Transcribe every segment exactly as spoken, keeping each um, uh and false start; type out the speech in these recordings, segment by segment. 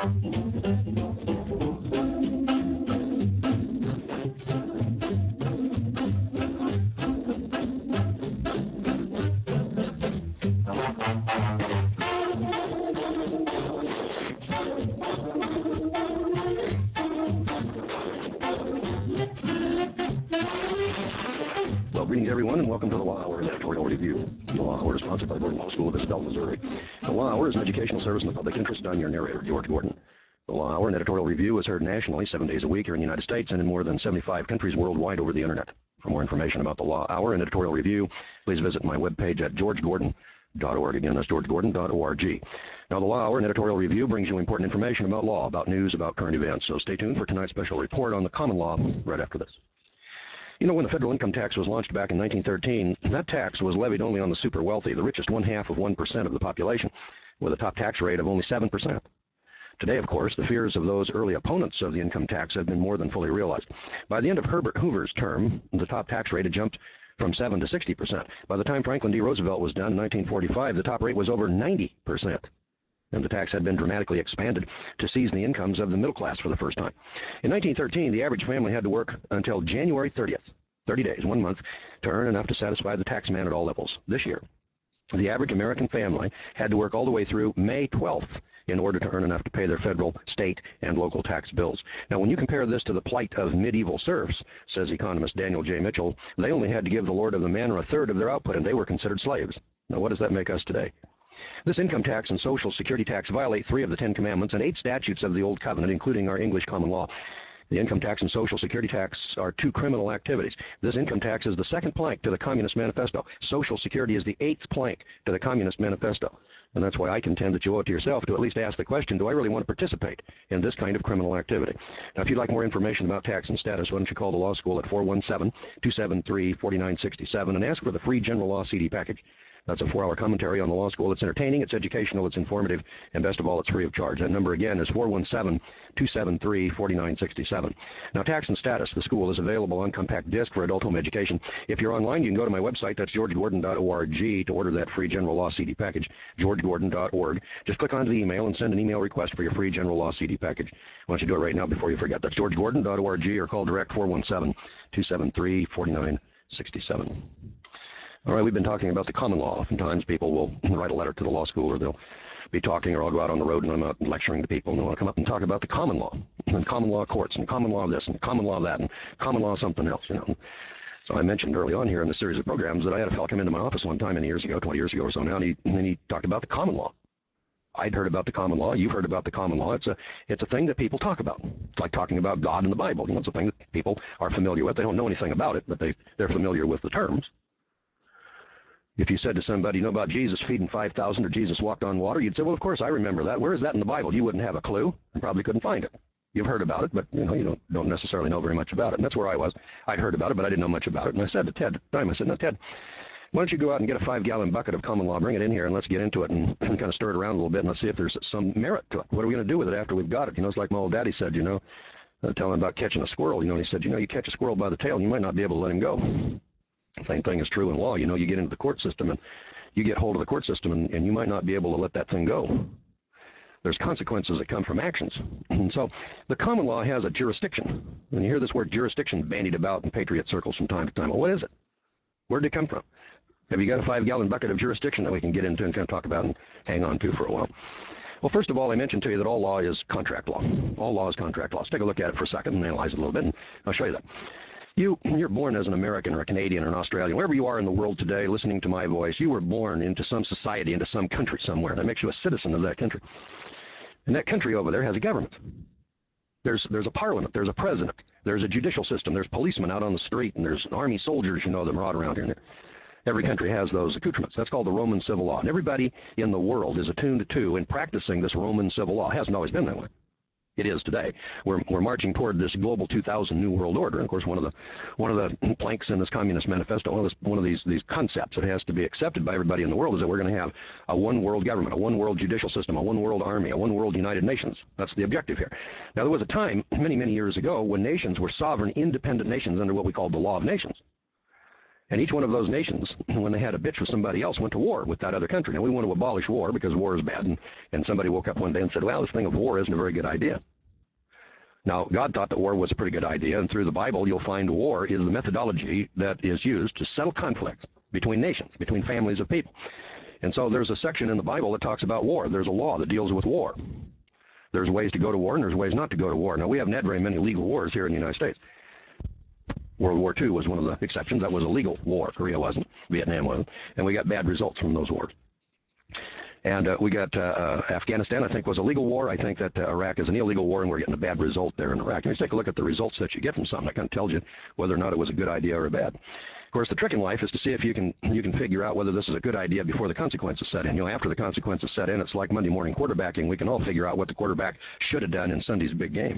Well, greetings everyone, and welcome to the Law Hour's Editorial Review. The Law Hour is sponsored by Gordon Law School of Isabel, Missouri. The Law Hour is an educational service in the public interest. I'm your narrator, George Gordon. The Law Hour and Editorial Review is heard nationally seven days a week here in the United States and in more than seventy-five countries worldwide over the Internet. For more information about the Law Hour and Editorial Review, please visit my webpage at george gordon dot org. Again, that's george gordon dot org. Now, the Law Hour and Editorial Review brings you important information about law, about news, about current events. So stay tuned for tonight's special report on the common law right after this. You know, when the federal income tax was launched back in nineteen thirteen, that tax was levied only on the super wealthy, the richest one-half of one percent of the population, with a top tax rate of only seven percent. Today, of course, the fears of those early opponents of the income tax have been more than fully realized. By the end of Herbert Hoover's term, the top tax rate had jumped from seven to sixty percent. By the time Franklin D. Roosevelt was done in nineteen forty-five, the top rate was over ninety percent. And the tax had been dramatically expanded to seize the incomes of the middle class for the first time. In nineteen thirteen, the average family had to work until January thirtieth, thirty days, one month, to earn enough to satisfy the tax man at all levels. This year, the average American family had to work all the way through May twelfth in order to earn enough to pay their federal, state, and local tax bills. Now, when you compare this to the plight of medieval serfs, says economist Daniel J. Mitchell, they only had to give the lord of the manor a third of their output, and they were considered slaves. Now, what does that make us today? This income tax and social security tax violate three of the Ten Commandments and eight statutes of the Old Covenant, including our English common law. The income tax and social security tax are two criminal activities. This income tax is the second plank to the Communist Manifesto. Social security is the eighth plank to the Communist Manifesto. And that's why I contend that you owe it to yourself to at least ask the question, do I really want to participate in this kind of criminal activity? Now, if you'd like more information about tax and status, why don't you call the law school at four one seven, two seven three, four nine six seven and ask for the free general law C D package. That's a four-hour commentary on the law school. It's entertaining, it's educational, it's informative, and best of all, it's free of charge. That number again is four one seven, two seven three, four nine six seven. Now, Tax and Status, the school, is available on compact disc for adult home education. If you're online, you can go to my website, that's george gordon dot org, to order that free general law C D package, george gordon dot org. Just click onto the email and send an email request for your free general law C D package. Why don't you do it right now before you forget? That's george gordon dot org, or call direct four one seven, two seven three, four nine six seven. All right, we've been talking about the common law. Oftentimes people will write a letter to the law school, or they'll be talking, or I'll go out on the road and I'm out lecturing to people, and they want to come up and talk about the common law, and common law courts, and common law this, and common law that, and common law something else, you know. So I mentioned early on here in the series of programs that I had a fellow come into my office one time many years ago, twenty years ago or so now, and, he, and then he talked about the common law. I'd heard about the common law. You've heard about the common law. It's a, it's a thing that people talk about. It's like talking about God in the Bible. You know, it's a thing that people are familiar with. They don't know anything about it, but they, they're familiar with the terms. If you said to somebody, you know about Jesus feeding five thousand or Jesus walked on water, you'd say, well, of course, I remember that. Where is that in the Bible? You wouldn't have a clue and probably couldn't find it. You've heard about it, but you know, you don't, don't necessarily know very much about it. And that's where I was. I'd heard about it, but I didn't know much about it. And I said to Ted at the time, I said, no, Ted, why don't you go out and get a five-gallon bucket of common law, bring it in here, and let's get into it and, and kind of stir it around a little bit, and let's see if there's some merit to it. What are we going to do with it after we've got it? You know, it's like my old daddy said, you know, uh, telling him about catching a squirrel. You know, and he said, you know, you catch a squirrel by the tail, and you might not be able to let him go. Same thing is true in law. You know, you get into the court system, and you get hold of the court system, and, and you might not be able to let that thing go. There's consequences that come from actions. And so the common law has a jurisdiction. When you hear this word jurisdiction bandied about in patriot circles from time to time, well, what is it? Where did it come from? Have you got a five-gallon bucket of jurisdiction that we can get into and kind of talk about and hang on to for a while? Well, first of all, I mentioned to you that all law is contract law. All law is contract law. Let's take a look at it for a second and analyze it a little bit, and I'll show you that. You, you're born as an American or a Canadian or an Australian, wherever you are in the world today listening to my voice, you were born into some society, into some country somewhere. That makes you a citizen of that country. And that country over there has a government. There's, there's a parliament, there's a president, there's a judicial system, there's policemen out on the street, and there's army soldiers, you know, that ride around here. Every country has those accoutrements. That's called the Roman civil law. And everybody in the world is attuned to and practicing this Roman civil law. It hasn't always been that way. It is today. We're, we're marching toward this global two thousand New World Order. And of course, one of the one of the planks in this Communist Manifesto, one of, this, one of these these concepts that has to be accepted by everybody in the world is that we're going to have a one world government, a one world judicial system, a one world army, a one world United Nations. That's the objective here. Now, there was a time many, many years ago when nations were sovereign, independent nations under what we called the law of nations. And each one of those nations, when they had a bitch with somebody else, went to war with that other country. Now, we want to abolish war because war is bad. And, and somebody woke up one day and said, well, this thing of war isn't a very good idea. Now, God thought that war was a pretty good idea, and through the Bible, you'll find war is the methodology that is used to settle conflicts between nations, between families of people. And so there's a section in the Bible that talks about war. There's a law that deals with war. There's ways to go to war, and there's ways not to go to war. Now, we haven't had very many legal wars here in the United States. World War Two was one of the exceptions. That was a legal war. Korea wasn't. Vietnam wasn't. And we got bad results from those wars. And uh, we got uh, uh, Afghanistan, I think, was a legal war. I think that uh, Iraq is an illegal war, and we're getting a bad result there in Iraq. And you take a look at the results that you get from something. That kind of tells you whether or not it was a good idea or a bad. Of course, the trick in life is to see if you can you can figure out whether this is a good idea before the consequences set in. You know, after the consequences set in, it's like Monday morning quarterbacking. We can all figure out what the quarterback should have done in Sunday's big game.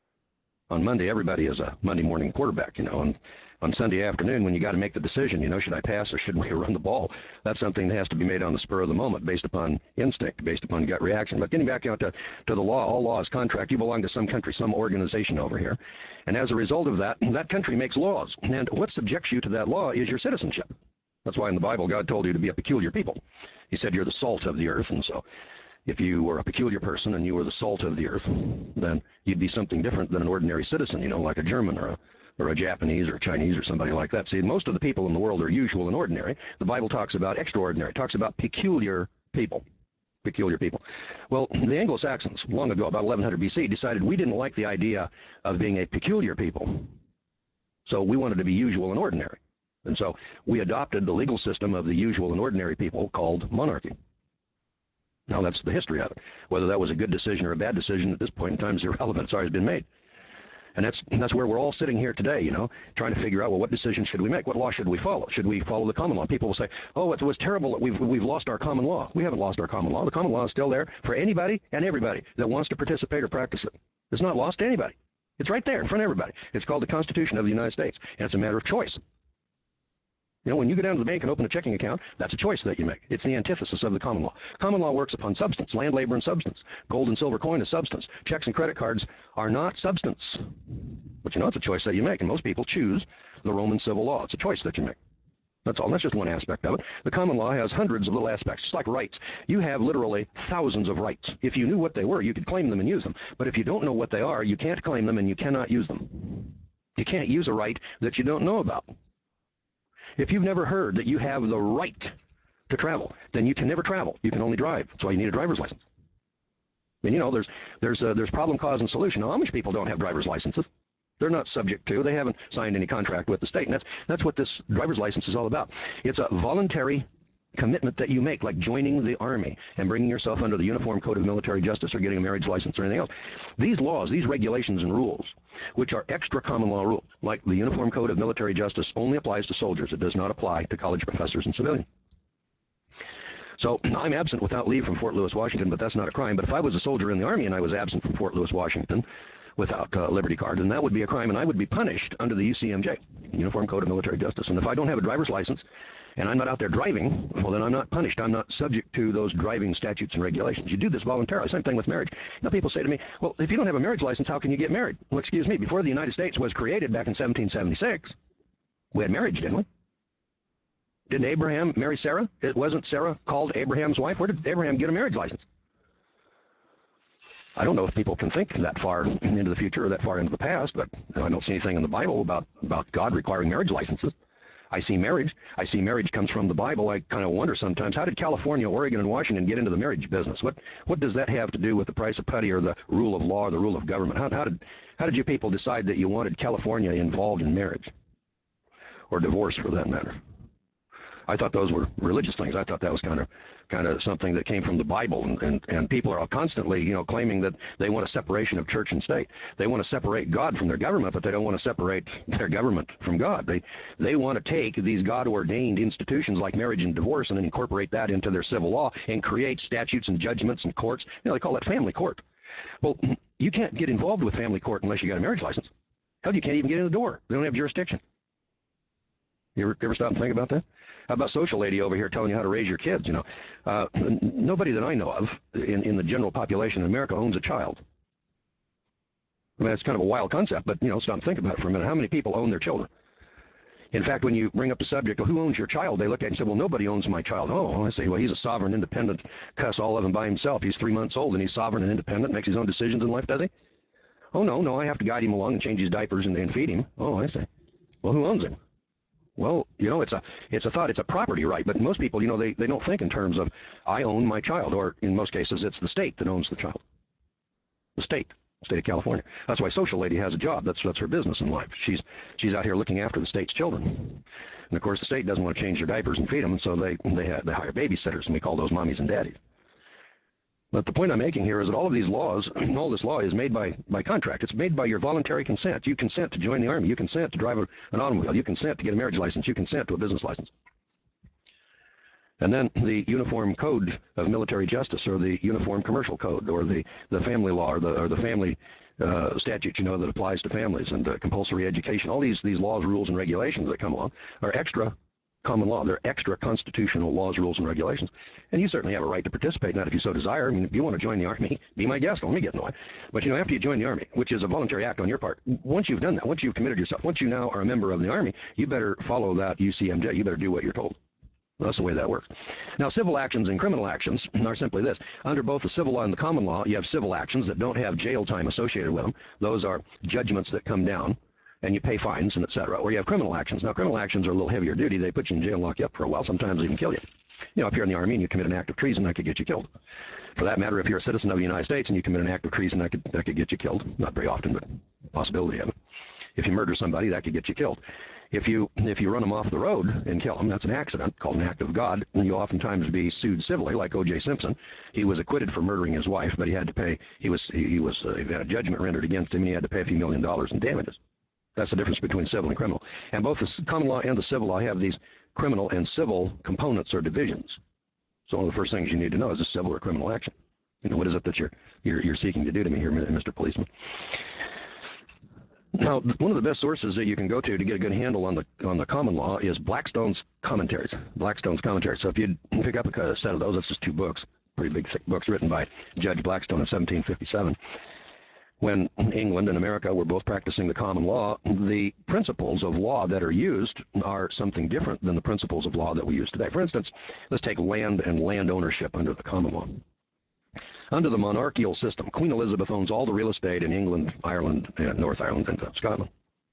On Monday, everybody is a Monday morning quarterback, you know, and on Sunday afternoon, when you got to make the decision, you know, should I pass or should we run the ball? That's something that has to be made on the spur of the moment, based upon instinct, based upon gut reaction. But getting back out to, to the law, all law is contract. You belong to some country, some organization over here. And as a result of that, that country makes laws. And what subjects you to that law is your citizenship. That's why in the Bible, God told you to be a peculiar people. He said you're the salt of the earth, and so if you were a peculiar person and you were the salt of the earth, then you'd be something different than an ordinary citizen, you know, like a German or a, or a Japanese or a Chinese or somebody like that. See, most of the people in the world are usual and ordinary. The Bible talks about extraordinary, talks about peculiar people. Peculiar people. Well, the Anglo-Saxons, long ago, about eleven hundred B C, decided we didn't like the idea of being a peculiar people. So we wanted to be usual and ordinary. And so we adopted the legal system of the usual and ordinary people called monarchy. Now, that's the history of it. Whether that was a good decision or a bad decision at this point in time is irrelevant. It's always been made. And that's that's where we're all sitting here today, you know, trying to figure out, well, what decision should we make? What law should we follow? Should we follow the common law? People will say, oh, it was terrible that we've, we've lost our common law. We haven't lost our common law. The common law is still there for anybody and everybody that wants to participate or practice it. It's not lost to anybody. It's right there in front of everybody. It's called the Constitution of the United States, and it's a matter of choice. You know, when you go down to the bank and open a checking account, that's a choice that you make. It's the antithesis of the common law. Common law works upon substance, land, labor, and substance. Gold and silver coin is substance. Checks and credit cards are not substance. But you know, it's a choice that you make, and most people choose the Roman civil law. It's a choice that you make. That's all. That's just one aspect of it. The common law has hundreds of little aspects, just like rights. You have literally thousands of rights. If you knew what they were, you could claim them and use them. But if you don't know what they are, you can't claim them and you cannot use them. You can't use a right that you don't know about. If you've never heard that you have the right to travel, then you can never travel. You can only drive. That's why you need a driver's license. And you know, there's there's uh, there's problem, cause, and solution. Now, Amish people don't have driver's licenses. They're not subject to. They haven't signed any contract with the state, and that's that's what this driver's license is all about. It's a voluntary commitment that you make, like joining the Army and bringing yourself under the Uniform Code of Military Justice or getting a marriage license or anything else. These laws, these regulations and rules, which are extra common law rules, like the Uniform Code of Military Justice, only applies to soldiers. It does not apply to college professors and civilians. So I'm absent without leave from Fort Lewis, Washington, but that's not a crime. But if I was a soldier in the Army and I was absent from Fort Lewis, Washington, without a uh, Liberty card, then that would be a crime, and I would be punished under the U C M J, Uniform Code of Military Justice. And if I don't have a driver's license and I'm not out there driving, well, then I'm not punished. I'm not subject to those driving statutes and regulations. You do this voluntarily. Same thing with marriage. Now, people say to me, well, if you don't have a marriage license, how can you get married? Well, excuse me, before the United States was created back in seventeen seventy-six, we had marriage, didn't we? Didn't Abraham marry Sarah? It wasn't Sarah called Abraham's wife? Where did Abraham get a marriage license? I don't know if people can think that far into the future or that far into the past, but I don't see anything in the Bible about, about God requiring marriage licenses. I see marriage. I see marriage comes from the Bible. I kind of wonder sometimes, how did California, Oregon, and Washington get into the marriage business? What what does that have to do with the price of putty or the rule of law or the rule of government? How, how did how did you people decide that you wanted California involved in marriage? Or divorce, for that matter? I thought those were religious things. I thought that was kind of kind of something that came from the Bible, and, and, and people are constantly, you know, claiming that they want a separation of church and state. They want to separate God from their government, but they don't want to separate their government from God. They they want to take these God-ordained institutions like marriage and divorce and then incorporate that into their civil law and create statutes and judgments and courts. You know, they call that family court. Well, you can't get involved with family court unless you got a marriage license. Hell, you can't even get in the door. They don't have jurisdiction. You ever, ever stop and think about that? How about social lady over here telling you how to raise your kids, you know? Uh, nobody that I know of in, in the general population in America owns a child. I mean, it's kind of a wild concept, but, you know, stop and think about it for a minute. How many people own their children? In fact, when you bring up the subject of who owns your child, they look at it and say, well, nobody owns my child. Oh, I say, well, he's a sovereign, independent cuss, all of him by himself. He's three months old, and he's sovereign and independent, makes his own decisions in life, does he? Oh, no, no, I have to guide him along and change his diapers and, and feed him. Oh, I say. Well, who owns him? Well, you know, it's a it's a thought, it's a property right, but most people, you know, they, they don't think in terms of, I own my child, or in most cases, it's the state that owns the child. The state. State of California. That's why Social Lady has a job. That's that's her business in life. She's she's out here looking after the state's children, and of course the state doesn't want to change their diapers and feed them, so they they, have, they hire babysitters, and we call those mommies and daddies. But the point I'm making here is that all of these laws, all this law is made by by contract. It's made by your voluntary consent. You consent to join the army. You consent to drive a, an automobile. You consent to get a marriage license. You consent to a business license. And then the Uniform Code of Military Justice, or the Uniform Commercial Code, or the, the family law, or the, or the family uh, statute, you know, that applies to families, and uh, compulsory education. All these, these laws, rules, and regulations that come along are extra common law. They're extra constitutional laws, rules, and regulations. And you certainly have a right to participate in that if you so desire. I mean, if you want to join the Army, be my guest. Let me get in the way. But, you know, after you join the Army, which is a voluntary act on your part, once you've done that, once you've committed yourself, once you now are a member of the Army, you better follow that U C M J. You better do what you're told. That's the way that works. Now, civil actions and criminal actions are simply this. Under both the civil law and the common law, you have civil actions that don't have jail time associated with them. Those are judgments that come down, and you pay fines and et cetera. Or you have criminal actions. Now, criminal actions are a little heavier duty. They put you in jail and lock you up for a while, sometimes even kill you. You know, if you're in the Army and you commit an act of treason, that could get you killed. For that matter, if you're a citizen of the United States and you commit an act of treason, that could, that could get you killed. Not very often, but possibility of it. If you murder somebody, that could get you killed. If you if you run them off the road and kill them, that's an accident called an act of God, and you'll oftentimes be sued civilly, like O J Simpson. He was acquitted for murdering his wife, but he had to pay. He was he, he was uh, he had a judgment rendered against him, and he had to pay a few million dollars in damages. That's the difference between civil and criminal. And both the common law and the civil law have these criminal and civil components or divisions. So one of the first things you need to know is this civil or criminal action. You know, what is it that you're you're, you're seeking to do to me here, Mister Policeman? Now, one of the best sources that you can go to to get a good handle on the on the common law is Blackstone's commentaries. Blackstone's commentaries. So if you pick up a set of those, that's just two books, pretty big, thick books written by Judge Blackstone in seventeen fifty-seven. When England and America were both practicing the common law, the principles of law that are used are something different than the principles of law that we use today. For instance, let's take land and land ownership under the common law. Under the monarchical system, Queen Elizabeth owns all the real estate in England, Ireland, and North Ireland, and uh, Scotland.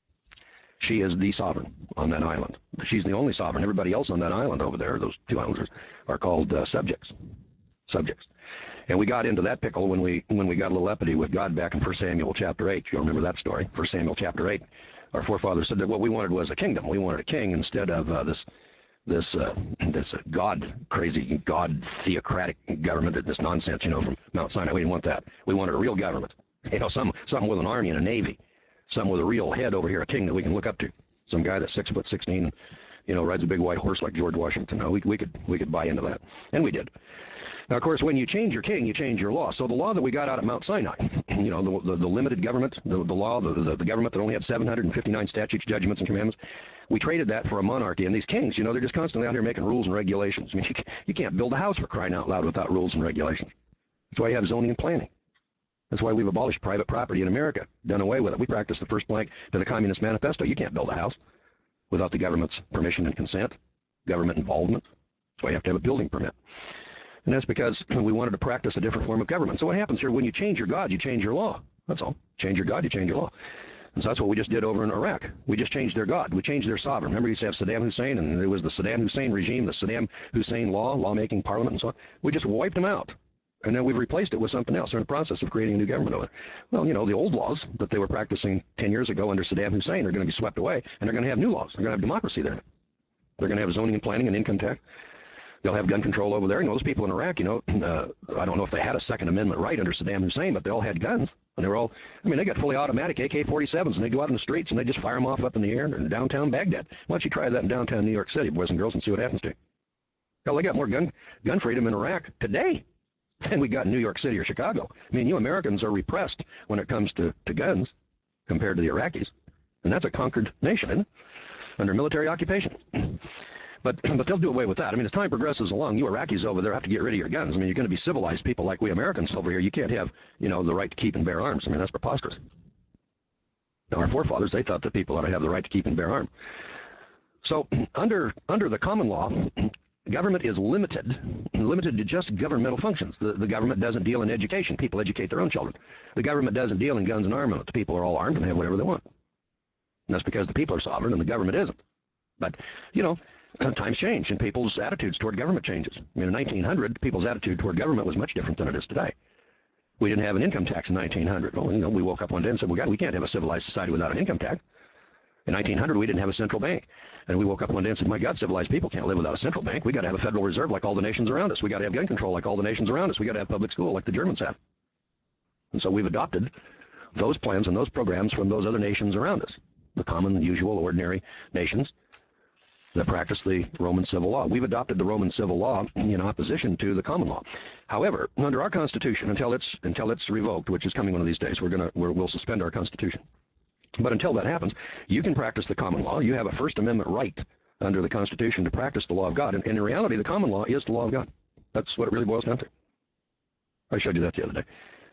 She is the sovereign on that island. She's the only sovereign. Everybody else on that island over there, those two islanders, are called uh, subjects. Subjects. And we got into that pickle when we when we got a little uppity with God back in First Samuel chapter eight. You'll remember that story. First Samuel chapter eight. Our forefathers said that what we wanted was a kingdom. We wanted a king instead of uh, this this uh, this uh, God crazy God theocratic government, this nonsense, you know, from Mount Sinai. We didn't want that. We wanted a real government. You know, some something with an army and a navy, something with a real head over here, a king that we can look up to. Some guy that's six foot sixteen, and, you know, rides a big white horse like George Washington. No, we we could we could buy into that, and we did. Now, of course, when you change your king, you change your law. So the law that we got out at Mount Sinai, you know, the, the, the limited government, the, the law, the, the, the government that only had seven hundred fifty-nine statutes, judgments, and commandments, we traded that for a monarchy. And these kings, you know, they're just constantly out here making rules and regulations. I mean, you, you can't build a house for crying out loud without rules and regulations. That's why you have zoning and planning. That's why we've abolished private property in America, done away with it. We practiced the first plank to the Communist Manifesto. You can't build a house without the government's permission and consent, government involvement. That's why you have to have a building permit. And that's because we wanted to practice a different form of government. So what happens here, when you change your God, you change your law. That's all. Change your God, you change your law. And so that's what we just did over in Iraq. We just changed their God. We changed their sovereign. Remember, you used to have Saddam Hussein, and it was the Saddam Hussein regime, the Saddam Hussein law, lawmaking parliament, and so on. We just wiped them out. And then we've replaced it with something else. They're in the process of creating a new government over there. Well, you know, the old laws that they were practicing ten years ago under Saddam Hussein are going to be swept away, and they're going to have new laws. They're going to have democracy there. They're going to have zoning and planning and income tax. They'll have gun control over there. You know, those people in Iraq, you know, uh, I don't know if they had a Second Amendment right under Saddam Hussein, but they all had guns. And they were all, I mean, they got fully automatic A K forty-sevens, and they go out in the streets, and they just fire them off up in the air in downtown Baghdad. Why don't you try that in downtown New York City, boys and girls, and see what happens to you? Hell, they got more gun, gun freedom in Iraq today than we got in New York City or Chicago. I mean, you Americans are repressed when it comes to, to guns compared to the Iraqis. And that's a conquered nation, isn't it? Under military occupation. But but they'll do away with that. I mean, as time progresses along, you Iraqis over there have to get rid of your guns. I mean, you're going to be civilized people like we Americans over here. You can't have, you know, the right to keep and bear arms. I mean, that's preposterous. Now, our forefathers, they thought that people ought to have the right to keep and bear arms. So under under the common law, government is limited, limited to just governmental functions. The, the government doesn't deal in education. People educate their own children. The government doesn't deal in guns and armament. The people are all armed and have whatever they want. And that's because the people are sovereign and the government isn't. But, you know, times change and people's attitudes toward government changes. I mean, in nineteen hundred, people's attitude toward government was much different than it is today. We didn't have an income tax in nineteen hundred. Well, you know, we woke up one day and said, well, God, we can't have a civilized society without an income tax. In nineteen hundred, we didn't have a central bank. And we woke up one day and said, my God, civilized people can't live without a central bank. We got to have a Federal Reserve like all the nations around us. We got to have gun control like all the nations around us. We got to have public school like the Germans have. And so we've adopted those plans and those programs from those other nations around us, the common, usual, ordinary nations that practice the Roman civil law. We've adopted the Roman civil law in opposition to the common law. However, under our Constitution, until it's until it's revoked, which is coming one of these days, we're gonna we're, we'll suspend our Constitution. But until that happens, you can practice the common law. You have a First Amendment right under the Constitution to practice the law of God. And, and in reality, the common law is the law of God. That's what it really boils down to. I showed you that the other day.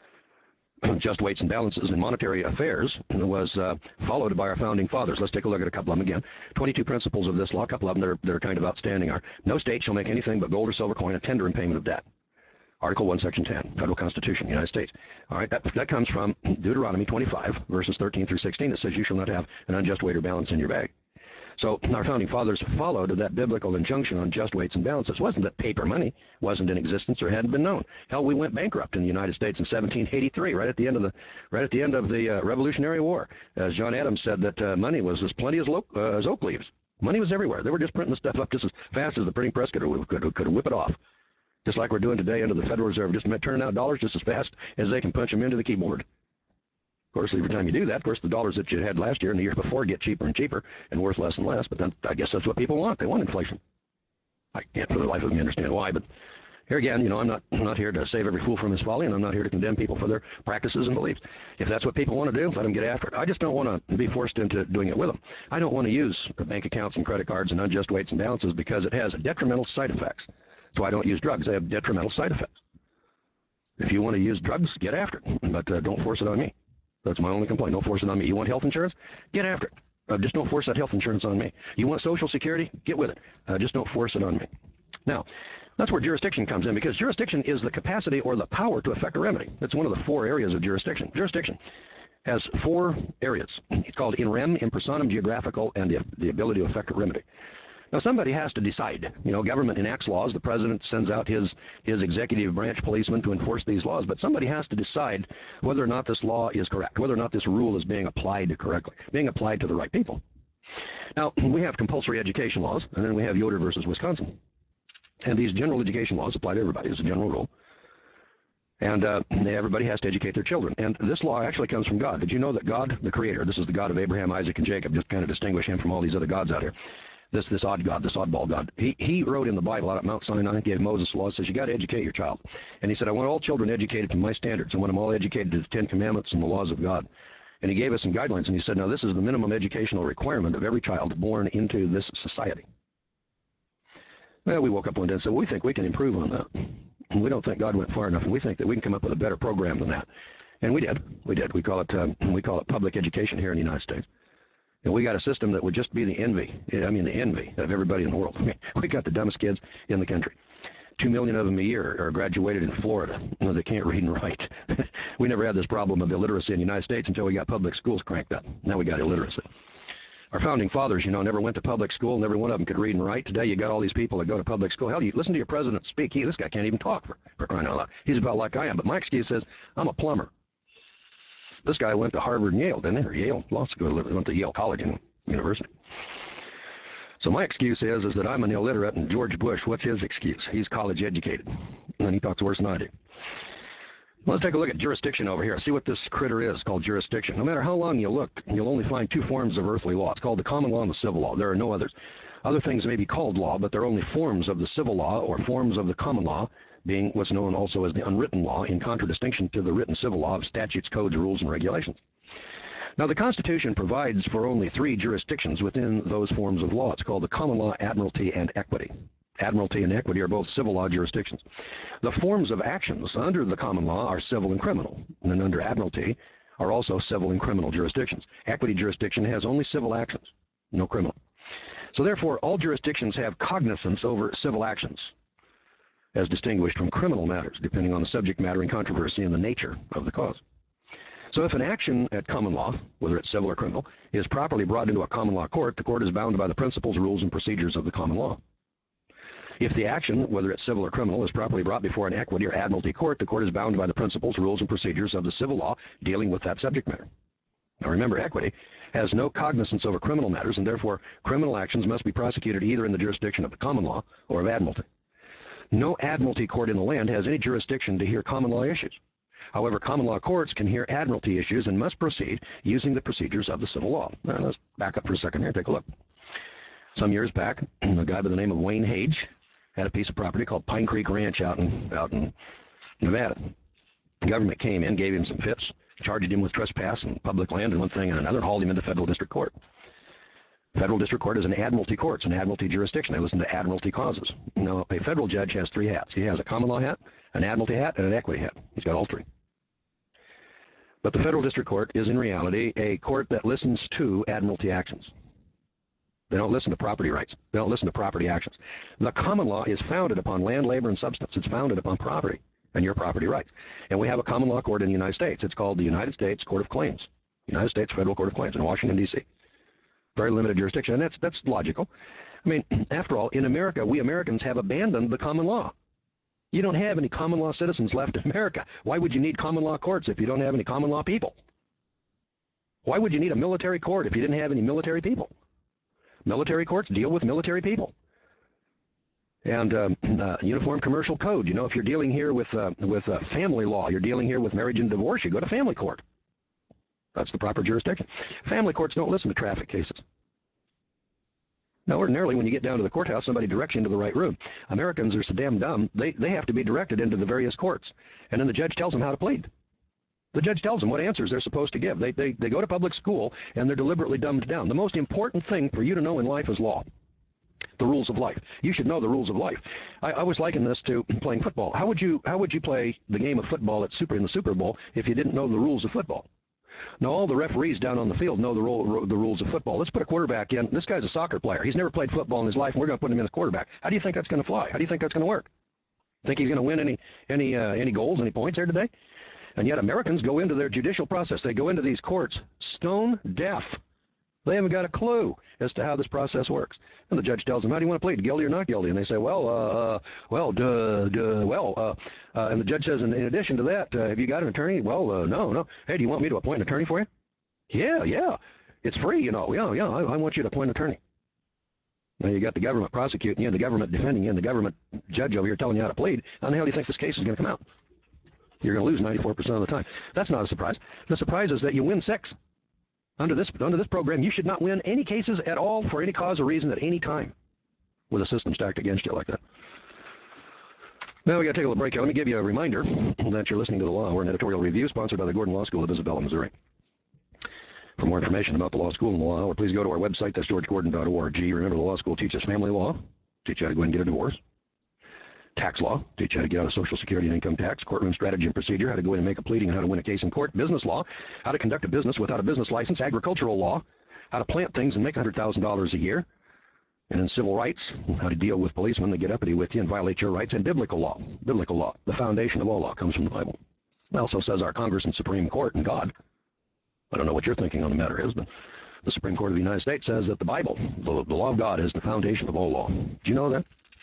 Just weights and balances in monetary affairs was uh, followed by our founding fathers. Let's take a look at a couple of them again. twenty-two principles of this law. A couple of them that are, that are kind of outstanding are: no state shall make anything but gold or silver coin a tender in payment of debt. Article one, Section ten, Federal Constitution, United States. All right, that, that comes from Deuteronomy twenty-five, verses thirteen through sixteen. It says you shall not have an unjust weight or balance in your bag. So our founding fathers followed that biblical injunction on just weights and balances. It wasn't that paper money wasn't in existence or hadn't been known. Hell, we went bankrupt in the United States in seventeen eighty-three, right at the end of the right at the end of the uh, Revolutionary War. As John Adams said, that uh, money was as plenty as, lo uh, as oak leaves. Money was everywhere. They were just printing the stuff up just as fast as the printing press could could, could whip it off. Just like we're doing today under the Federal Reserve, just turning out dollars just as fast as they can punch them into the keyboard. Of course, every time you do that, of course, the dollars that you had last year and the year before get cheaper and cheaper and worth less and less. But then I guess that's what people want. They want inflation. I can't for the life of me understand why, but here again, you know, I'm not, I'm not here to save every fool from his folly, and I'm not here to condemn people for their practices and beliefs. If that's what people want to do, let them get after it. I just don't want to be forced into doing it with them. I don't want to use bank accounts and credit cards and unjust weights and balances because it has detrimental side effects. So I don't use drugs. They have detrimental side effects. If you want to use drugs, get after it, but uh, don't force it on me. That's my only complaint. Don't force it on me. You want health insurance? Get after it. Uh, just don't force that health insurance on me. You want Social Security? Get with it. Uh, just don't force it on me. Now, that's where jurisdiction comes in, because jurisdiction is the capacity or the power to effect a remedy. It's one of the four areas of jurisdiction. Jurisdiction has four areas. It's called in rem, in personam, geographical, and the, the ability to effect a remedy. Now, somebody has to decide. You know, government enacts laws. The president sends out his, his executive branch policemen to enforce these laws. But somebody has to decide whether or not this law is correct, whether or not this rule is being applied correctly, being applied to the right people. Now, we have compulsory education laws, and then we have Yoder versus Wisconsin. And these general education laws apply to everybody as a general rule. And uh, everybody has to educate their children. And this law actually comes from God. Did you know that God, the Creator, this is the God of Abraham, Isaac, and Jacob, just kind of distinguish him from all these other gods out here. This this odd God, this oddball God. He, he wrote in the Bible out at Mount Sinai, gave Moses the law, says you got to educate your child. And he said, I want all children educated to my standards. I want them all educated to the Ten Commandments and the laws of God. And he gave us some guidelines, and he said, now this is the minimum educational requirement of every child born into this society. Well, we woke up one day and said, well, we think we can improve on that. And we don't think God went far enough, and we think that we can come up with a better program than that. And we did. We did. We call it, um, we call it public education here in the United States. And we got a system that would just be the envy, I mean the envy of everybody in the world. We got the dumbest kids in the country. Two million of them a year are graduated in Florida. You know, they can't read and write. We never had this problem of illiteracy in the United States until we got public schools cranked up. Now we got illiteracy. Our founding fathers, you know, never went to public school. Never one of them could read and write. Today you got all these people that go to public school. Hell, you listen to your president speak. He, this guy can't even talk for, for crying out loud. He's about like I am. But my excuse is, I'm a plumber. This guy went to Harvard and Yale, didn't he? Or Yale Law School. Went to Yale College and University. So my excuse is, is that I'm an illiterate, and George Bush, what's his excuse? He's college educated, and he talks worse than I do. Let's take a look at jurisdiction over here. See what this critter is called jurisdiction. No matter how long you look, you'll only find two forms of earthly law. It's called the common law and the civil law. There are no others. Other things may be called law, but they're only forms of the civil law or forms of the common law, being what's known also as the unwritten law, in contradistinction to the written civil law of statutes, codes, rules, and regulations. Now, the Constitution provides for only three jurisdictions within those forms of law. It's called the common law, admiralty, and equity. Admiralty and equity are both civil law jurisdictions. The forms of actions under the common law are civil and criminal, and then under admiralty are also civil and criminal jurisdictions. Equity jurisdiction has only civil actions, no criminal. So therefore, all jurisdictions have cognizance over civil actions, as distinguished from criminal matters, depending on the subject matter and controversy and the nature of the cause. So if an action at common law, whether it's civil or criminal, is properly brought into a common law court, the court is bound by the principles, rules, and procedures of the common law. If the action, whether it's civil or criminal, is properly brought before an equity or admiralty court, the court is bound by the principles, rules, and procedures of the civil law dealing with that subject matter. Now remember, equity has no cognizance over criminal matters, and therefore criminal actions must be prosecuted either in the jurisdiction of the common law or of admiralty. No admiralty court in the land has any jurisdiction to hear common law issues. However, common law courts can hear admiralty issues and must proceed using the procedures of the civil law. Now, let's back up for a second here and take a look. Some years back, a guy by the name of Wayne Hage had a piece of property called Pine Creek Ranch out in, out in Nevada. The government came in, gave him some fits, charged him with trespass and public land and one thing and another, and hauled him into federal district court. Federal district court is an admiralty court. It's an admiralty jurisdiction. They listen to admiralty causes. Now, a federal judge has three hats. He has a common law hat, an admiralty hat, and an equity hat. He's got all three. But the federal district court is in reality a court that listens to admiralty actions. They don't listen to property rights. They don't listen to property actions. The common law is founded upon land, labor, and substance. It's founded upon property and your property rights. And we have a common law court in the United States. It's called the United States Court of Claims, United States Federal Court of Claims in Washington, D C Very limited jurisdiction, and that's, that's logical. I mean, after all, in America, we Americans have abandoned the common law. You don't have any common law citizens left in America. Why would you need common law courts if you don't have any common law people? Why would you need a military court if you didn't have any military people? Military courts deal with military people. And um, uh, Uniform Commercial Code, you know, if you're dealing here with, uh, with uh, family law, you're dealing here with marriage and divorce, you go to family court. That's the proper jurisdiction. Family courts don't listen to traffic cases. Now, ordinarily, when you get down to the courthouse, somebody directs you into the right room. Americans are so damn dumb, they, they have to be directed into the various courts. And then the judge tells them how to plead. The judge tells them what answers they're supposed to give. They, they, they go to public school, and they're deliberately dumbed down. The most important thing for you to know in life is law. The rules of life. You should know the rules of life. I, I was liking this to playing football. How would you, how would you play the game of football at super, in the Super Bowl if you didn't know the rules of football? Now, all the referees down on the field know the, rule, the rules of football. Let's put a quarterback in. This guy's a soccer player. He's never played football in his life, and we're going to put him in as quarterback. How do you think that's going to fly? How do you think that's going to work? Think he's going to win any, any, uh, any goals, any points here today? And yet Americans go into their judicial process. They go into these courts stone deaf. They haven't got a clue as to how this process works. And the judge tells them, how do you want to plead, guilty or not guilty? And they say, well, uh, uh, well, duh, duh, well, uh, uh, and the judge says, in, in addition to that, uh, have you got an attorney? Well, uh, no, no. Hey, do you want me to appoint an attorney for you? Yeah, yeah. It's free, you know. Yeah, yeah, I, I want you to appoint an attorney. Now you got the government prosecuting you, and the government defending you, and the government judge over here telling you how to plead. How the hell do you think this case is going to come out? You're going to lose ninety-four percent of the time. That's not a surprise. The surprise is that you win six. Under this, under this program, you should not win any cases at all for any cause or reason at any time with a system stacked against you like that. Now we got to take a little break here. Let me give you a reminder that you're listening to The Law. We're an editorial review sponsored by the Gordon Law School of Isabella, Missouri. For more information about the law school and the law hour, please go to our website. That's george gordon dot org. Remember, the law school teaches family law, teach you how to go and get a divorce. Tax law, teach you how to get out of Social Security and income tax. Courtroom strategy and procedure, how to go in and make a pleading and how to win a case in court. Business law, how to conduct a business without a business license. Agricultural law, how to plant things and make one hundred thousand dollars a year. And in civil rights, how to deal with policemen that get uppity with you and violate your rights. And biblical law, biblical law, the foundation of all law comes from the Bible. It also says our Congress and Supreme Court and God. I don't know what you're thinking on the matter is, but the Supreme Court of the United States says that the Bible, the, the law of God, is the foundation of all law. Do you know that?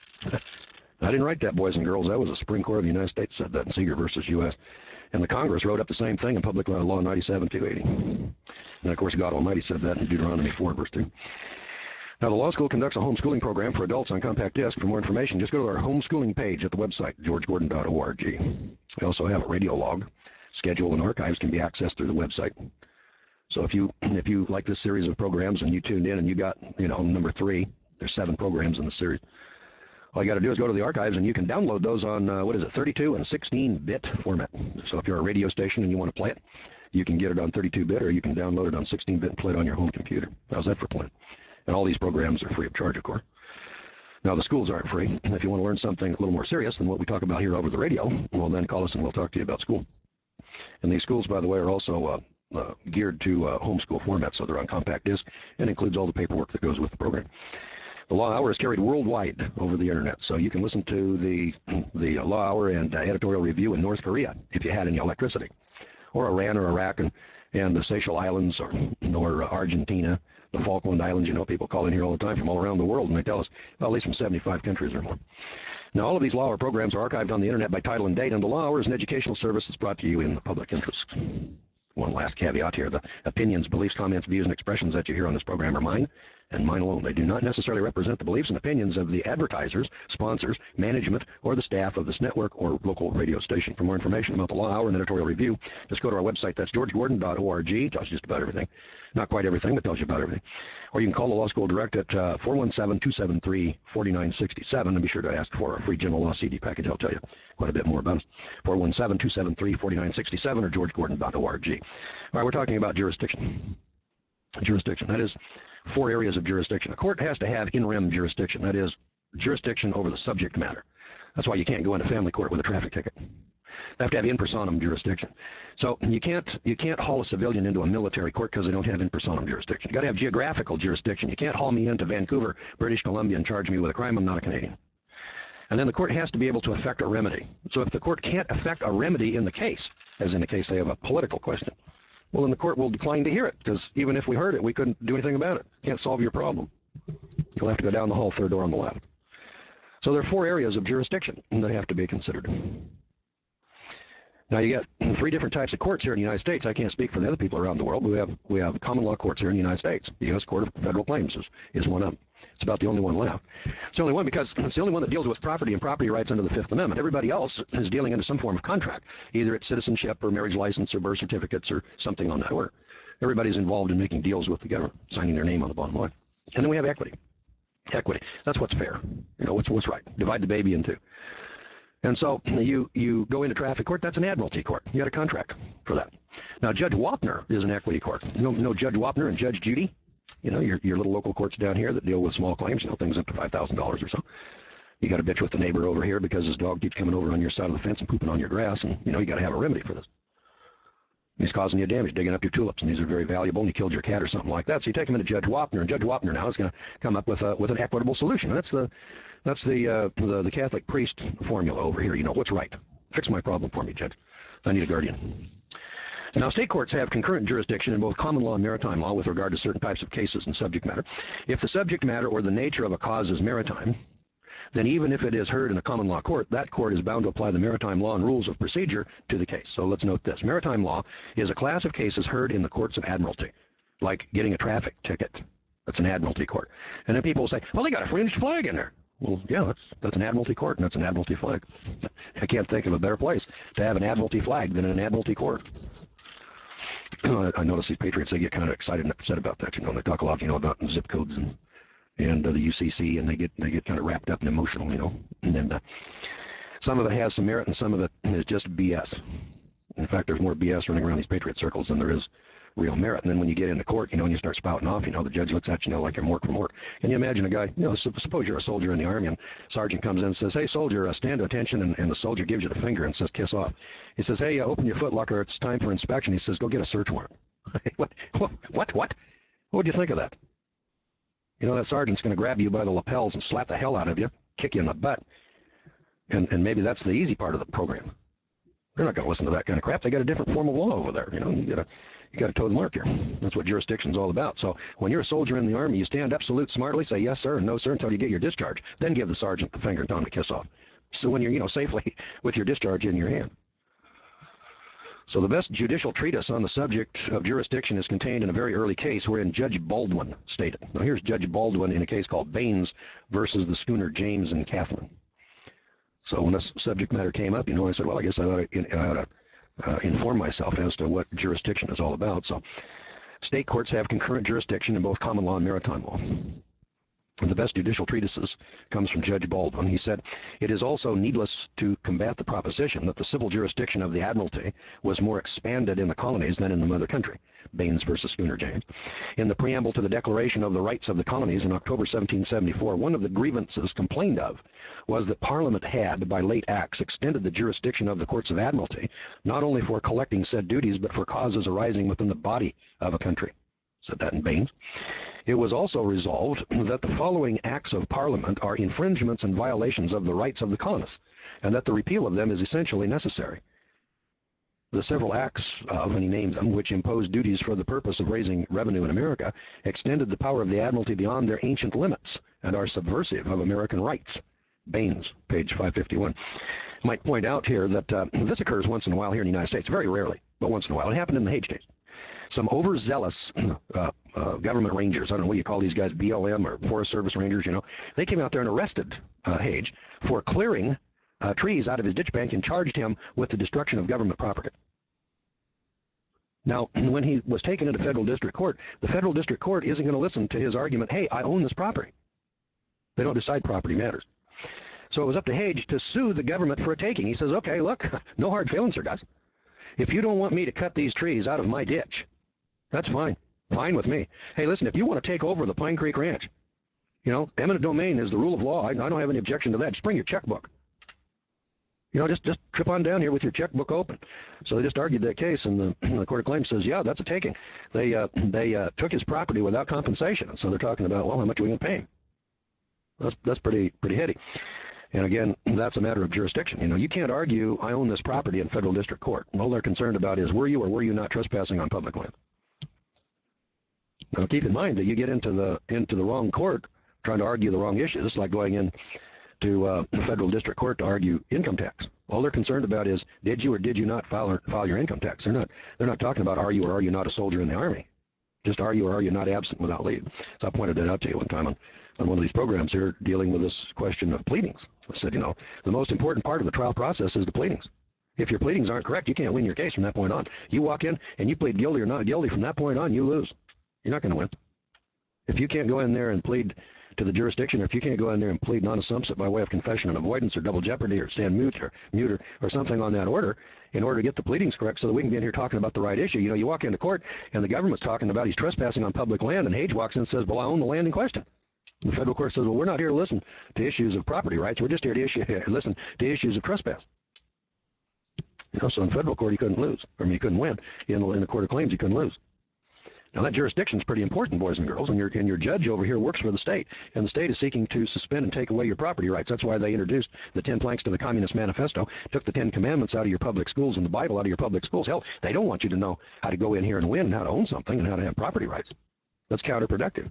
I didn't write that, boys and girls. That was the Supreme Court of the United States said that in Seeger versus U S And the Congress wrote up the same thing in Public Law ninety-seven two eighty. And, of course, God Almighty said that in Deuteronomy four, verse two. Now, the law school conducts a homeschooling program for adults on compact disc. For more information, just go to our homeschooling page at the website, george gordon dot org. We also have a radio log. Schedule and archives can be accessed through the website. So if you if you like this series of programs and you tuned in and you got, you know, number three, there's seven programs in the series. All you got to do is go to the archives, and you can download those on, uh, what is it, thirty-two and sixteen bit format. So if you're a radio station and you want to play it, you can get it on thirty-two bit, or you can download it on sixteen bit and play it on your home computer. How's that for playing? And all these programs are free of charge, of course. Now, the schools aren't free. If you want to learn something a little more serious than what we talk about here over the radio, well, then call us and we'll talk to you about school. And these schools, by the way, are also uh, uh, geared to uh, homeschool format, so they're on compact disc and includes all the paperwork that goes with the program. The Law Hour is carried worldwide over the internet, so you can listen to the the Law Hour and uh, editorial review in North Korea if you had any electricity, or Iran or Iraq and, and the Seychelles Islands, or, or uh, Argentina, the Falkland Islands. You know, people call in here all the time from all around the world, and they tell us, well, at least from seventy-five countries or more. Now, all of these Law Hour programs are archived on the internet by title and date, and the Law Hour is an educational service that's brought to you in the public interest. One last caveat here. The opinions, beliefs, comments, views, and expressions that you hear on this program are mine and mine alone. They do not necessarily represent the beliefs and opinions of the advertisers, sponsors, management, or the staff of this network or local radio station. For more information about the Law Hour and editorial review, just go to our website. That's george gordon dot org. Tells you just about everything. Not quite everything, but tells you about everything. Or you can call the Law School Direct at uh, four one seven, two seven three, four nine six seven, and be sure to ask for a free general law C D package. I'll tell you quite a bit more about us. four one seven, two seven three, four nine six seven or george gordon dot org. All right, we're talking about jurisdiction. Jurisdiction, that is four areas of jurisdiction. A court has to have in rem jurisdiction, that is jurisdiction over the subject matter. That's why you can't go into family court with a traffic ticket. They have to have in personam jurisdiction. So you can't you can't haul a civilian into a military court because they don't have in personam jurisdiction. You got to have geographical jurisdiction. You can't haul me into Vancouver, British Columbia, and charge me with a crime. I'm not a Canadian. And then the court has to be able to effect a remedy. So if the court can't effect a remedy in the case, as in the case, say, of a political question, well, then the court will decline to hear it, because even if we heard it, we couldn't do anything about it. Can't solve your problem. You'll have to go down the hall, third door on the left. So there are four areas of jurisdiction that have to be considered. Now, you got three different types of courts here in the United States. I can't speak for the other people around the world, but we have, we have common law courts here in the United States. The U S Court of Federal Claims is, is one of them. It's about the only one left. It's the only one because it's the only one that deals with property and property rights under the Fifth Amendment. Everybody else is dealing under some form of contract. Either it's citizenship or marriage license or birth certificates or something on that order. Everybody's involved in making deals with the government, signing their name on the bottom line. And then we have equity. Equity. That's what's fair. You know, what's, what's right. Divide the baby in two. And so you, you go into traffic court, that's an admiralty court. You got a contract for that. Now, Judge Wapner is an equity court. You know, you know Judge Wapner and Judge Judy? You know, your, your little local courts down here that deal with small claims, you know, things up to five thousand dollars or so. You got a bitch with the neighbor over here because his dog keeps coming over on your side of the fence and pooping on your grass, and, you know, you got to have a remedy for this. He's causing you damage, digging up your tulips, and these are very valuable, and you killed your cat or something like that. So you take him into Judge Wapner, and Judge Wapner now is going to come up with a, with an equitable solution. And that's the that's the, uh, the the Catholic priest formula over here. You know, what's right? Fix my problem for me, Judge. I need a guardian. Now, state courts have concurrent jurisdiction in both common law and maritime law with regard to certain types of cases and subject matter. If the subject matter or the nature of a cause is maritime, then even if it is heard in a common law court, that court is bound to apply the maritime law and rules of procedure to the case. So let's note this. Maritime law is a class of cases heard in the courts of admiralty, like getting a traffic ticket. That's an admiralty court. And then people will say, well, they got a fringed flag in there. Well, yeah, that's, that's an admiralty court, and that's an admiralty flag. I can't think of a better place to have an admiralty flag than an admiralty court. I notice these patriots, they get kind of excited and upset about that. You know, they talk a lot, you know, about zip codes and and uh, the U C C, and they get they get kind of wrapped up and emotional, you know. And then uh, some of it has some merit, and some of it is just B S. In fact, there's more B S running around these patriot circles than there is real merit. And then when you get into court, you know, and you start spouting off, you know, the judge looks at you, you know, like you're work from work. Can you imagine a guy, you know, suppose you're a soldier in the Army, and sergeant comes in and says, hey, soldier, uh, stand to attention, and, and the soldier gives you the finger and says, kiss off. He says, hey, uh, open your footlocker, it's time for inspection. He says, go get a search warrant. what, what, what, what? What would you think of that? You know, that sergeant's going to grab you by the lapels and slap the hell out of you, kick you in the butt, and, and maybe that's the easy part of the program. They're not going to listen to that kind of crap. They got a different form of law over there. You know, you got to you got to toe the mark here. That's what jurisdiction's all about. So when you're a soldier in the Army, you stand up, salute smartly, say yes sir and no sir until you get your discharge. Then give the sergeant the finger and tell him to kiss off. So when you're, you know, safely with your discharge in your hand. So the best judicial treatise on the subject of jurisdiction is contained in a very early case wherein Judge Baldwin stated. Now here's Judge Baldwin in a case called Baines versus the schooner James and Catherine. So when this subject matter came up, you know, I said, well, I guess I ought to, I ought to uh, inform myself as to what jurisdiction is all about. So state courts have concurrent jurisdiction in both common law and maritime law. The best judicial treatises comes from Judge Baldwin. He said, it is also needless to combat the proposition that the civil jurisdiction of the Admiralty was more expanded in the colonies than in the mother country. Baines versus Schooner James. In the preamble to the Declaration of the Rights of the Colonies in October seventeen seventy-four, one of the grievances complained of was that Parliament had, by late acts, extended the jurisdiction of the Courts of Admiralty, not only for collecting said duties, but for causes arising within the body of a country. said that in Baines. It was also resolved that the following acts of Parliament are infringements and violations of the rights of the colonists, and that the repeal of them is essentially necessary. The several acts of, and he named them, which imposed duties for the purpose of raising revenue in America, extended the power of the Admiralty beyond their ancient limits, and are subversive of American rights. Baines, page five fifty-one. I might point out here that uh, this occurs once in a while here in the United States, very rarely, but once in a while. It happened in the Hage case. Some overzealous uh, uh, government rangers, I don't know what you call these guys, B L M or Forest Service Rangers, you know, they came out there and arrested uh, Hage for clearing uh, trees out of his ditch bank and charged him with the destruction of government property. Now, when he was taken into federal district court, the federal district court isn't going to listen to his argument, hey, I own this property. They don't decide property matters. So it was up to Hage to sue the government for a taking. He says, okay, look, no hard feelings here, guys. If you don't want me to cut these trees out of my ditch, that's fine. Fine with me. Hey, listen, if you want to take over the Pine Creek Ranch, you know, eminent domain is the rule of law. I, I don't have any objection to that. Just bring your checkbook. You know, just, just trip on down here with your checkbook open. So they just argued that case, and the, the Court of Claims says, yeah, that's a taking. They, uh, they uh, took his property without compensation, and so they're talking about, well, how much are we going to pay him? That's, that's pretty, pretty heady. And again, that's a matter of jurisdiction. You know, you can't argue, I own this property in federal district court. All they're concerned about is, were you or were you not trespassing on public land? Now, keep in mind that you get into the into the wrong court trying to argue the wrong issue. It's like going in to uh, the federal district court to argue income tax. All they're concerned about is, did you or did you not file, or, file your income tax? They're not, they're not talking about, are you or are you not a soldier in the Army? Just are you or are you not absent without leave? So I pointed that out to you one time on, on one of these programs here dealing with this question of pleadings. I said, you know, the most important part of the trial process is the pleadings. If your pleadings aren't correct, you can't win your case from that point on. You walk in and you plead guilty or not guilty, from that point on, you lose. You're not going to win. If you can't go in there and plead to the jurisdiction, or if you can't go in there and plead non-assumpsit by way of confession and avoidance or double jeopardy or stand mute or mute or, or something on that order in order to get the pleadings correct so that we can be in here talking about the right issue. You know, you walk into court and the government's talking about he's trespassing on public land, and Hage walks in and says, well, I own the land in question. The federal court says, well, we're not here to listen to issues of property rights. We're just here to issue, listen to issues of trespass. You know, so in federal court, he couldn't lose. I mean, he couldn't win. In the, in the Court of Claims, he couldn't lose. Now, that jurisdiction is pretty important, boys and girls, and your, and your judge over here works for the state, and the state is seeking to suspend and take away your property rights. That's why they introduced the ten planks to the Communist Manifesto, took the Ten Commandments out of your public schools and the Bible out of your public schools. Hell, they don't want you to know how to go in here and win and how to own something and how to have property rights. That's counterproductive.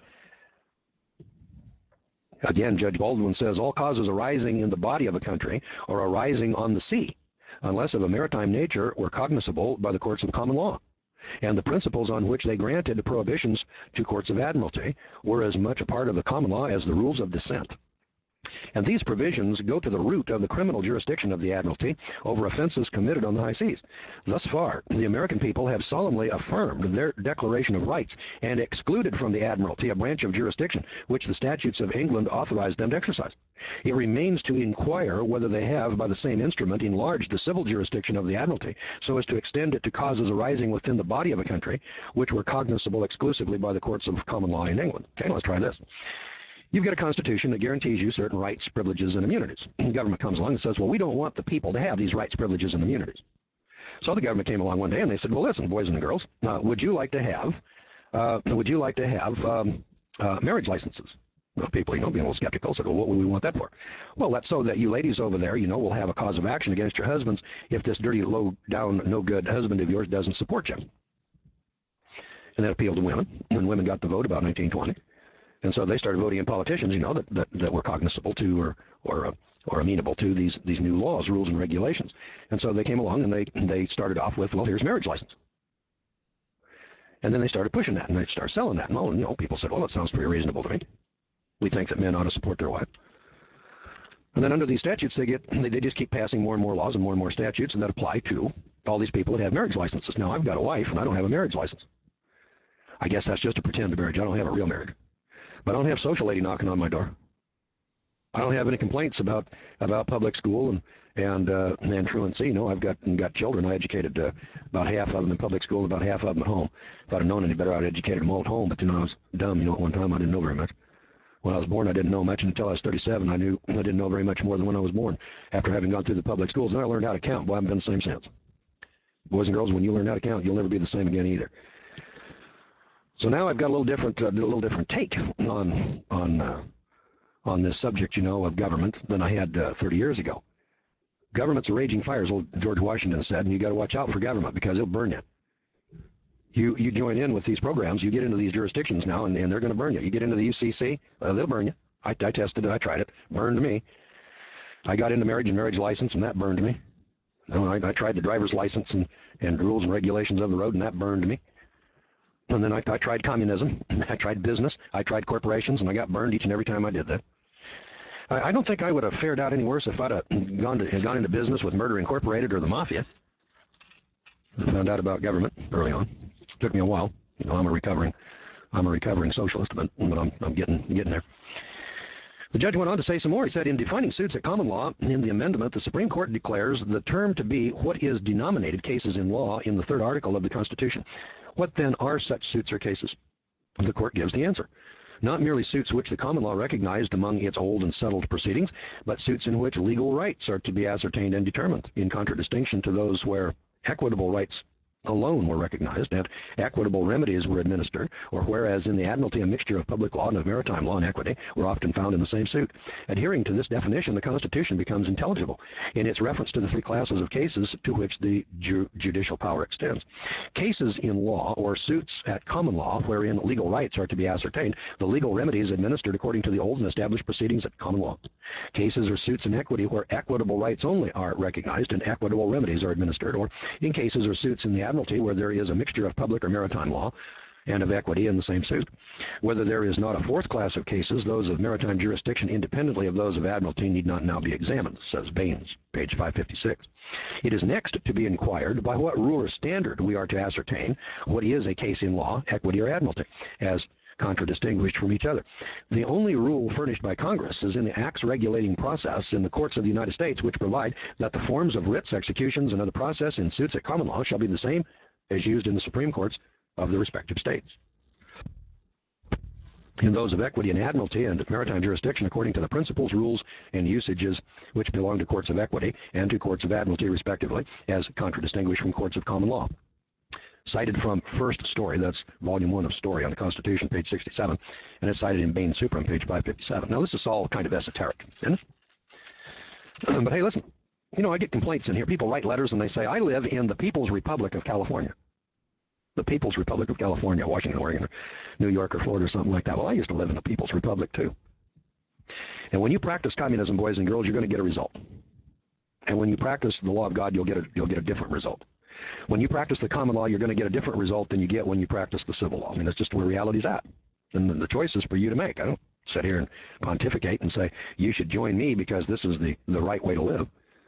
Again, Judge Baldwin says, all causes arising in the body of a country or arising on the sea, unless of a maritime nature, were cognizable by the courts of common law. And the principles on which they granted prohibitions to courts of admiralty were as much a part of the common law as the rules of descent. And these provisions go to the root of the criminal jurisdiction of the Admiralty over offenses committed on the high seas. Thus far, the American people have solemnly affirmed their Declaration of Rights and excluded from the Admiralty a branch of jurisdiction which the statutes of England authorized them to exercise. It remains to inquire whether they have, by the same instrument, enlarged the civil jurisdiction of the Admiralty so as to extend it to causes arising within the body of a country which were cognizable exclusively by the courts of common law in England. Okay, let's try this. You've got a constitution that guarantees you certain rights, privileges, and immunities. The government comes along and says, well, we don't want the people to have these rights, privileges, and immunities. So the government came along one day and they said, well, listen, boys and girls, uh, would you like to have, uh, would you like to have um, uh, marriage licenses? Well, people, you know, being a little skeptical, said, well, what would we want that for? Well, that's so that you ladies over there, you know, will have a cause of action against your husbands if this dirty, low-down, no-good husband of yours doesn't support you. And that appealed to women, and women got the vote about nineteen twenty. And so they started voting in politicians, you know, that, that, that were cognizable to or or uh, or amenable to these these new laws, rules, and regulations. And so they came along and they they started off with, well, here's marriage license. And then they started pushing that, and they started selling that. And all, you know, people said, well, that sounds pretty reasonable to me. We think that men ought to support their wife. And then under these statutes, they get they, they just keep passing more and more laws and more and more statutes that apply to all these people that have marriage licenses. Now, I've got a wife, and I don't have a marriage license. I guess that's just a pretend marriage. I don't have a real marriage. But I don't have social lady knocking on my door. I don't have any complaints about about public school and and uh, and truancy. You know, I've got got children. I educated uh, about half of them in public school, and about half of them at home. If I'd have known any better, I'd educated them all at home. But you know, I was dumb. You know, at one time I didn't know very much. When I was born, I didn't know much, and until I was thirty-seven, I knew I didn't know very much more than when I was born. After having gone through the public schools, and I learned how to count. Well, I haven't been the same since. Boys and girls, when you learn how to count, you'll never be the same again either. So now I've got a little different, uh, a little different take on on uh, on this subject, you know, of government than I had uh, thirty years ago. Government's a raging fire, as old George Washington said, and you got to watch out for government because it'll burn you. You you join in with these programs, you get into these jurisdictions now, and, and they're going to burn you. You get into the U C C, uh, they'll burn you. I, I tested it, I tried it, burned me. I got into marriage and marriage license, and that burned me. You know, I, I tried the driver's license and, and rules and regulations of the road, and that burned me. And then I, I tried communism, I tried business, I tried corporations, and I got burned each and every time I did that. I, I don't think I would have fared out any worse if I'd have gone, to, gone into business with Murder Incorporated or the Mafia. I found out about government early on. It took me a while. You know, I'm a recovering, I'm a recovering socialist, but, but I'm, I'm getting, getting there. The judge went on to say some more. He said, in defining suits at common law, in the amendment, the Supreme Court declares the term to be what is denominated cases in law in the third article of the Constitution. What then are such suits or cases? The court gives the answer. Not merely suits which the common law recognized among its old and settled proceedings, but suits in which legal rights are to be ascertained and determined, in contradistinction to those where equitable rights alone were recognized and equitable remedies were administered, or whereas in the admiralty a mixture of public law and of maritime law and equity were often found in the same suit. Adhering to this definition, the Constitution becomes intelligible in its reference to the three classes of cases to which the ju judicial power extends. Cases in law, or suits at common law, wherein legal rights are to be ascertained, the legal remedies administered according to the old and established proceedings at common law. Cases or suits in equity where equitable rights only are recognized and equitable remedies are administered, or in cases or suits in the admiralty where there is a mixture of public or maritime law and of equity in the same suit. Whether there is not a fourth class of cases, those of maritime jurisdiction independently of those of admiralty need not now be examined, says Baines, page five fifty-six. It is next to be inquired by what rule or standard we are to ascertain what is a case in law, equity, or admiralty, as contradistinguished from each other. The only rule furnished by Congress is in the acts regulating process in the courts of the United States, which provide that the forms of writs, executions, and other process in suits at common law shall be the same as used in the Supreme Courts of the respective states. In those of equity and admiralty and maritime jurisdiction, according to the principles, rules, and usages which belong to courts of equity and to courts of admiralty, respectively, as contradistinguished from courts of common law. Cited from First Story, that's volume one of Story on the Constitution, page sixty-seven, and it's cited in Bain Supra, page five fifty-seven. Now, this is all kind of esoteric, isn't it? But hey, listen, you know, I get complaints in here. People write letters and they say, I live in the People's Republic of California. The People's Republic of California, Washington, Oregon, or New York, or Florida, or something like that. Well, I used to live in the People's Republic, too. And when you practice communism, boys and girls, you're going to get a result. And when you practice the law of God, you'll get a, you'll get a different result. When you practice the common law, you're going to get a different result than you get when you practice the civil law. I mean, that's just where reality's at. And the choice is for you to make. I don't sit here and pontificate and say, you should join me because this is the, the right way to live.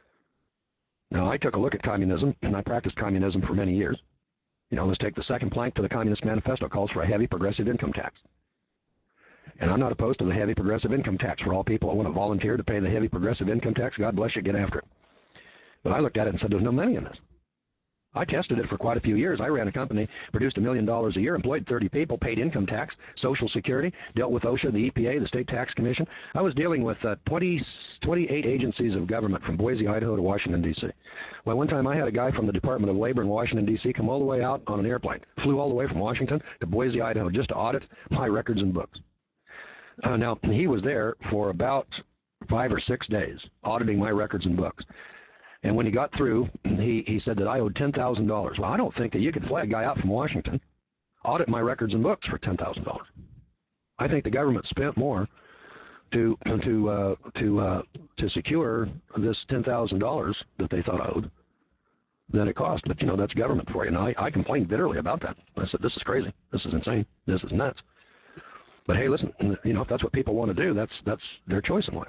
Now, I took a look at communism, and I practiced communism for many years. You know, let's take the second plank to the Communist Manifesto. It calls for a heavy progressive income tax. And I'm not opposed to the heavy progressive income tax. For all people that want to volunteer to pay the heavy progressive income tax, God bless you, get after it. But I looked at it and said, there's no money in this. I tested it for quite a few years. I ran a company, produced a million dollars a year, employed thirty people, paid income tax, Social Security, dealt with OSHA, the E P A, the State Tax Commission. I was dealing with uh, twenty, twenty-eight agencies of government from Boise, Idaho to Washington, D C Well, one time I had a guy from the Department of Labor in Washington, D C come all the way out on an airplane, flew all the way from Washington to Boise, Idaho, just to audit my records and books. Uh, now, he was there for about five or six days, auditing my records and books. And when he got through, he, he said that I owed ten thousand dollars. Well, I don't think that you could fly a guy out from Washington, audit my records and books for ten thousand dollars. I think the government spent more to to uh, to uh, to secure this ten thousand dollars that they thought I owed than it cost. But, you know, that's government for you. And I, I complained bitterly about that. I said, this is crazy. This is insane. This is nuts. But, hey, listen, you know, if that's what people want to do, that's that's their choice in life.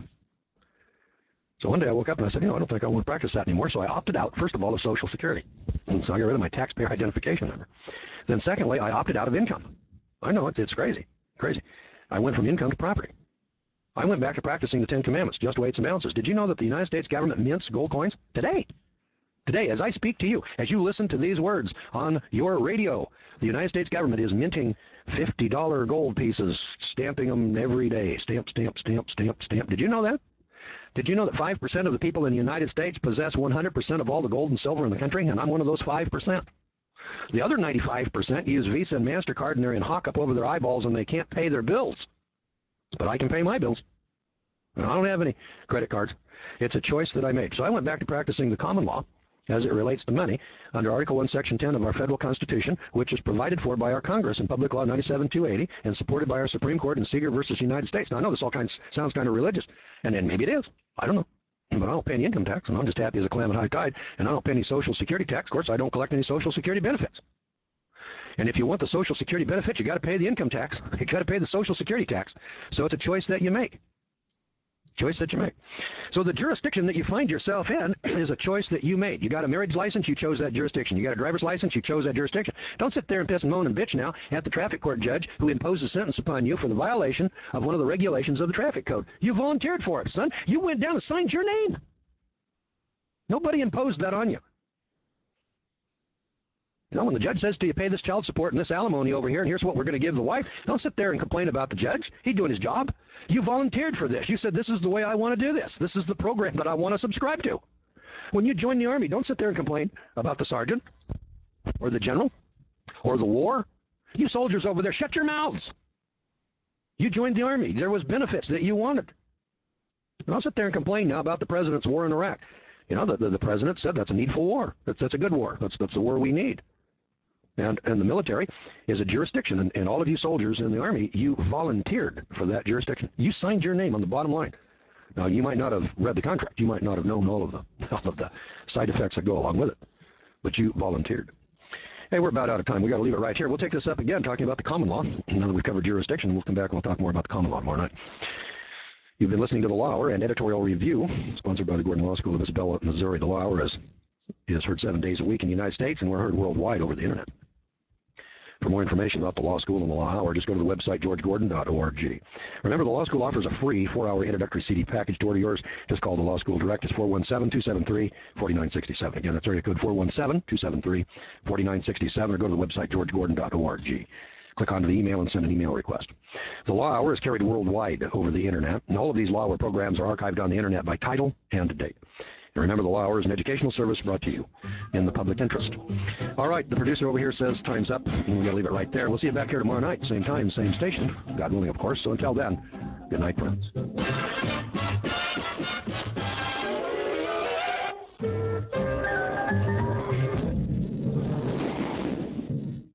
So one day I woke up and I said, you know, I don't think I want to practice that anymore. So I opted out, first of all, of Social Security. And so I got rid of my taxpayer identification number. Then secondly, I opted out of income. I know it, it's crazy, crazy. I went from income to property. I went back to practicing the Ten Commandments, just weights and balances. Did you know that the United States government mints gold coins today? Today, as I speak to you, as you listen to these words on your radio, the United States government is minting fifty dollar gold pieces, stamping them every day. Stamp, stamp, stamp, stamp, stamp. Did you know that? Did you know that five percent of the people in the United States possess one hundred percent of all the gold and silver in the country? And I'm one of those five percent. The other ninety-five percent use Visa and MasterCard, and they're in hock up over their eyeballs, and they can't pay their bills. But I can pay my bills. And I don't have any credit cards. It's a choice that I made. So I went back to practicing the common law as it relates to money under Article one, Section ten of our federal Constitution, which is provided for by our Congress in Public Law ninety-seven two eighty and supported by our Supreme Court in Seeger versus United States. Now, I know this all kinds, sounds kind of religious, and, and maybe it is. I don't know. But I don't pay any income tax, and I'm just happy as a clam at high tide, and I don't pay any Social Security tax. Of course, I don't collect any Social Security benefits. And if you want the Social Security benefits, you got to pay the income tax. You got to pay the Social Security tax. So it's a choice that you make. Choice that you make. So the jurisdiction that you find yourself in is a choice that you made. You got a marriage license, you chose that jurisdiction. You got a driver's license, you chose that jurisdiction. Don't sit there and piss and moan and bitch now at the traffic court judge who imposed a sentence upon you for the violation of one of the regulations of the traffic code. You volunteered for it, son. You went down and signed your name. Nobody imposed that on you. You know, when the judge says to you, pay this child support and this alimony over here, and here's what we're going to give the wife, don't sit there and complain about the judge. He's doing his job. You volunteered for this. You said, this is the way I want to do this. This is the program that I want to subscribe to. When you join the Army, don't sit there and complain about the sergeant or the general or the war. You soldiers over there, shut your mouths. You joined the Army. There was benefits that you wanted. And I'll sit there and complain now about the president's war in Iraq. You know, the, the, the president said that's a needful war. That's, that's a good war. That's, that's the war we need. And, and the military is a jurisdiction, and, and all of you soldiers in the Army, you volunteered for that jurisdiction. You signed your name on the bottom line. Now, you might not have read the contract. You might not have known all of the, all of the side effects that go along with it, but you volunteered. Hey, we're about out of time. We've got to leave it right here. We'll take this up again, talking about the common law. Now that we've covered jurisdiction, we'll come back and we'll talk more about the common law tomorrow night. You've been listening to The Law Hour and Editorial Review, sponsored by the Gordon Law School of Isabella, Missouri. The Law Hour is, is heard seven days a week in the United States, and we're heard worldwide over the Internet. For more information about the Law School and the Law Hour, just go to the website george gordon dot org. Remember, the Law School offers a free four-hour introductory C D package door to yours. Just call the Law School direct. It's four one seven, two seven three, four nine six seven. Again, that's area code four one seven, two seven three, four nine six seven, or go to the website george gordon dot org. Click onto the email and send an email request. The Law Hour is carried worldwide over the Internet, and all of these Law Hour programs are archived on the Internet by title and date. And remember, the Law Hour is an educational service brought to you in the public interest. All right, the producer over here says time's up, and we've got to leave it right there. We'll see you back here tomorrow night, same time, same station, God willing, of course. So until then, good night, friends.